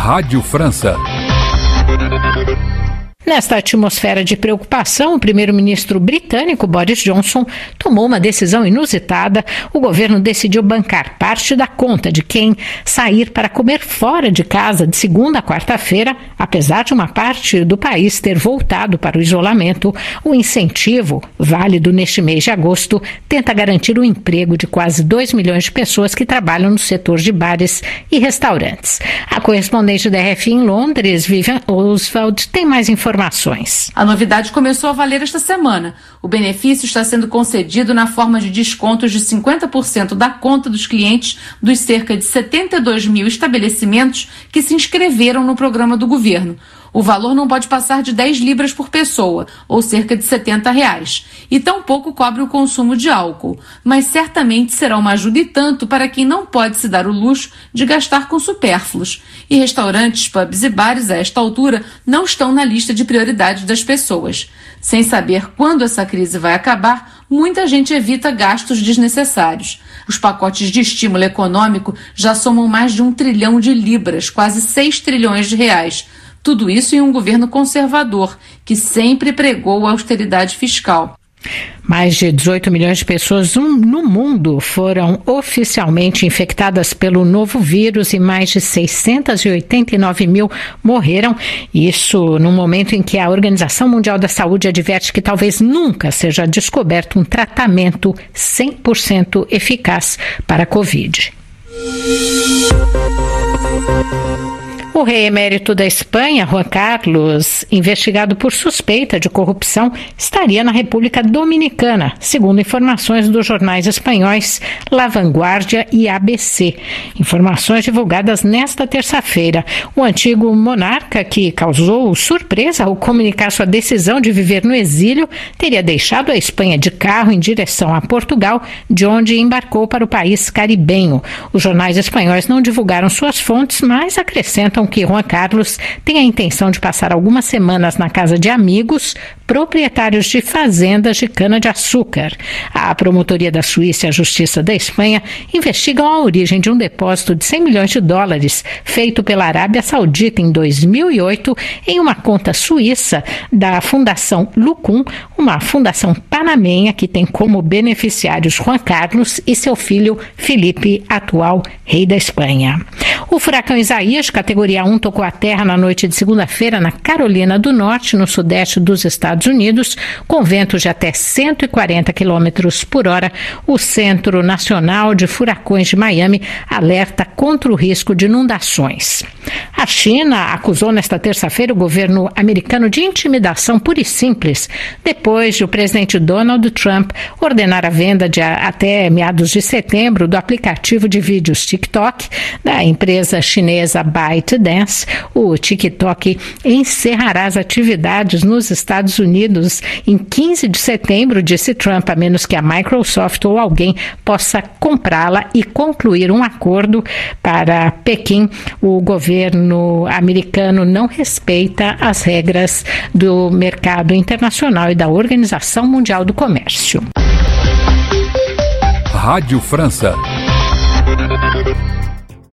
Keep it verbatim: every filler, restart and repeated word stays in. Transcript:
Rádio França. Nesta atmosfera de preocupação, o primeiro-ministro britânico Boris Johnson tomou uma decisão inusitada. O governo decidiu bancar parte da conta de quem sair para comer fora de casa de segunda a quarta-feira, apesar de uma parte do país ter voltado para o isolamento. O incentivo, válido neste mês de agosto, tenta garantir o emprego de quase dois milhões de pessoas que trabalham no setor de bares e restaurantes. A correspondente da R F I em Londres, Vivian Oswald, tem mais informações. A novidade começou a valer esta semana. O benefício está sendo concedido na forma de descontos de cinquenta por cento da conta dos clientes dos cerca de setenta e dois mil estabelecimentos que se inscreveram no programa do governo. O valor não pode passar de dez libras por pessoa, ou cerca de setenta reais, e tampouco cobre o consumo de álcool, mas certamente será uma ajuda e tanto para quem não pode se dar o luxo de gastar com supérfluos. E restaurantes, pubs e bares, a esta altura, não estão na lista de prioridades das pessoas. Sem saber quando essa crise vai acabar, muita gente evita gastos desnecessários. Os pacotes de estímulo econômico já somam mais de um trilhão de libras, quase seis trilhões de reais. Tudo isso em um governo conservador, que sempre pregou a austeridade fiscal. Mais de dezoito milhões de pessoas no mundo foram oficialmente infectadas pelo novo vírus e mais de seiscentos e oitenta e nove mil morreram. Isso no momento em que a Organização Mundial da Saúde adverte que talvez nunca seja descoberto um tratamento cem por cento eficaz para a Covid. O rei emérito da Espanha, Juan Carlos, investigado por suspeita de corrupção, estaria na República Dominicana, segundo informações dos jornais espanhóis La Vanguardia e A B C. Informações divulgadas nesta terça-feira. O antigo monarca, que causou surpresa ao comunicar sua decisão de viver no exílio, teria deixado a Espanha de carro em direção a Portugal, de onde embarcou para o país caribenho. Os jornais espanhóis não divulgaram suas fontes, mas acrescentam que Juan Carlos tem a intenção de passar algumas semanas na casa de amigos, proprietários de fazendas de cana-de-açúcar. A Promotoria da Suíça e a Justiça da Espanha investigam a origem de um depósito de cem milhões de dólares feito pela Arábia Saudita em dois mil e oito em uma conta suíça da Fundação Lucum, uma fundação panamenha que tem como beneficiários Juan Carlos e seu filho Felipe, atual rei da Espanha. O furacão Isaías, categoria um, tocou a terra na noite de segunda-feira na Carolina do Norte, no sudeste dos Estados Unidos, com ventos de até cento e quarenta quilômetros por hora. O Centro Nacional de Furacões de Miami alerta contra o risco de inundações. A China acusou nesta terça-feira o governo americano de intimidação pura e simples, depois de o presidente Donald Trump ordenar a venda de até meados de setembro do aplicativo de vídeos TikTok da empresa chinesa ByteDance. O TikTok encerrará as atividades nos Estados Unidos em quinze de setembro, disse Trump, a menos que a Microsoft ou alguém possa comprá-la e concluir um acordo. Para Pequim, o governo americano não respeita as regras do mercado internacional e da Organização Mundial do Comércio. Rádio França.